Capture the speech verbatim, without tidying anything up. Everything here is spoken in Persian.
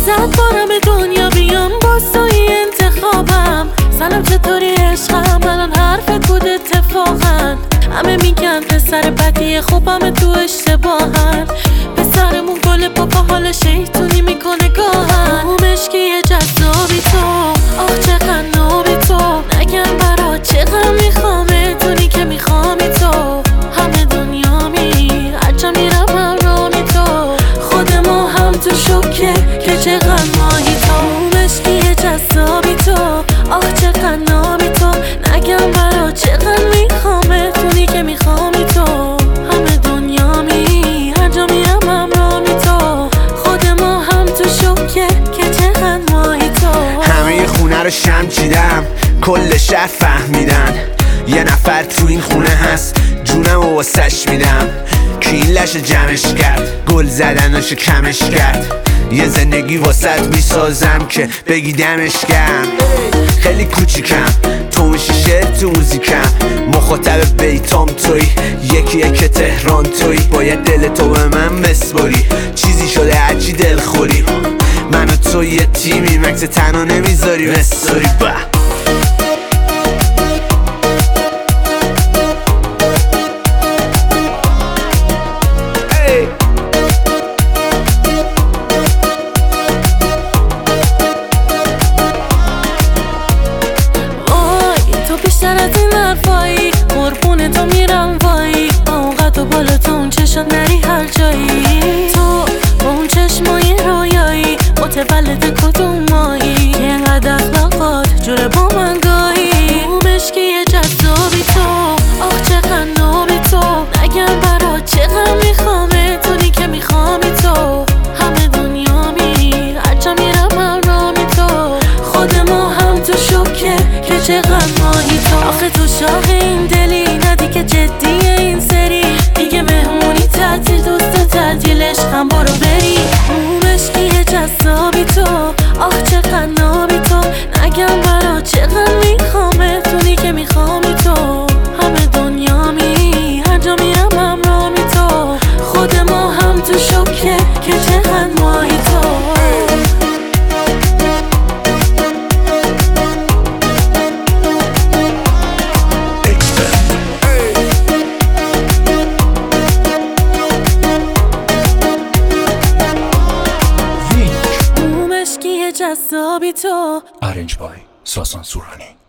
صد بارم به دنیا بیام باز توی انتخابم. سلام چطوری عشقم، الان حرفت بود اتفاقا. همه میگن پسر بدی خوبم تو اشتباهن. پسرمون گل پاپا حال شیطونی میکنه گاهن. اون مشکی جذابی تو، آخ چقدر نابی تو. نگم برا چقدر میخوامه دونی که میخوامی تو. همه دنیا می هرچه میرم همرامی تو. خود ما هم تو شکه که چقدر ماهی تو. اون مشکی جذابی تو، آخ چقدر نابی تو. نگم برا چقدر میخوامه دونی که میخوامی تو. همه دنیا می هر جا میرم همرامی تو. خود ما هم تو شکه که چقدر ماهی تو. همه خونه رو شم چیدم، کل شهر فهمیدن یه نفر تو این خونه هست، جونم و واسش میدم. کی این لشه جمعش کرد، گل زدناشو کمش کرد. یه زندگی واسط میسازم که بگی دمش گرم. خیلی کوچیکم، تو میشی شعر تو موزیکم. مخاطب بیتام توی، یکیه که تهران توی. باید دل تو به من بسپاری، چیزی شده هرچی دل خوری. من و تو یه تیمی، مکس تنها نمیذاری بساری. با بیشتر از این حرفایی، قربون تو میرم وایی. با اون قد و بالا تو اون چشات نری هر جایی. تو با اون چشمای رویایی، متولد کدوم مایی. که اینقدر اخلاقات جوره با من گاهی. اون مشکی جذابی تو، آخ چقدر نابی تو. نگم برا چقدر میخوامه دونی که میخوامی تو. همه دنیا می هرچه میرم همرامی تو. خود ما هم تو شکه که چقدر ماهی تو. آخه تو شاق این دلی، ندی که جدیه این سری. دیگه مهمونی تعطیل، دوست تعطیل عشقم برو بری. اون مشکی جذابی تو، آخ چقدر نابی تو. نگم برا چقدر میخوامه دونی که میخوامی تو. همه دنیا می هر جا میرم همرامی تو. خود ما هم تو شکه که چقدر ماهی تو. جذابی تو. Arrange by Sasan Surani.